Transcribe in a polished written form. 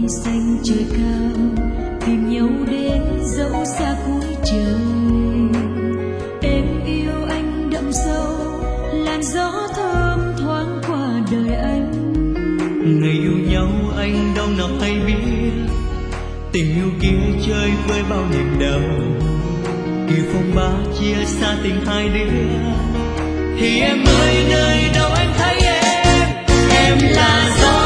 xanh trời cao, tìm nhau đến dẫu xa cuối trời. Em yêu anh đậm sâu, làn gió thơm thoáng qua đời anh. Ngày yêu nhau anh đâu nào hay biết, tình yêu kia chơi với bao niềm đau. Khi phong ba chia xa tình hai đứa, thì em ơi nơi đâu anh thấy em là gió